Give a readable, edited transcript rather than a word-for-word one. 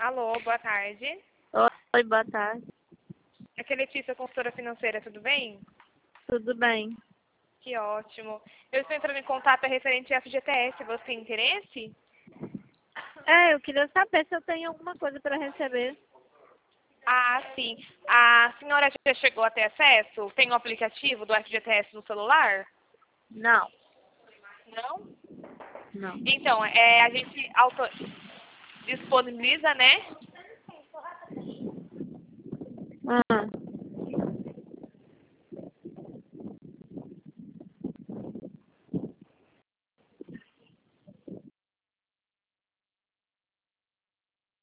Alô, boa tarde. Oi, boa tarde. Aqui é Letícia, consultora financeira, tudo bem? Tudo bem? Que ótimo. Eu estou entrando em contato referente a FGTS. Você tem interesse? Eu queria saber se eu tenho alguma coisa para receber. Ah, sim. A senhora já chegou a ter acesso? Tem o aplicativo do FGTS no celular? Não, Não? não. Então, a gente disponibiliza, né,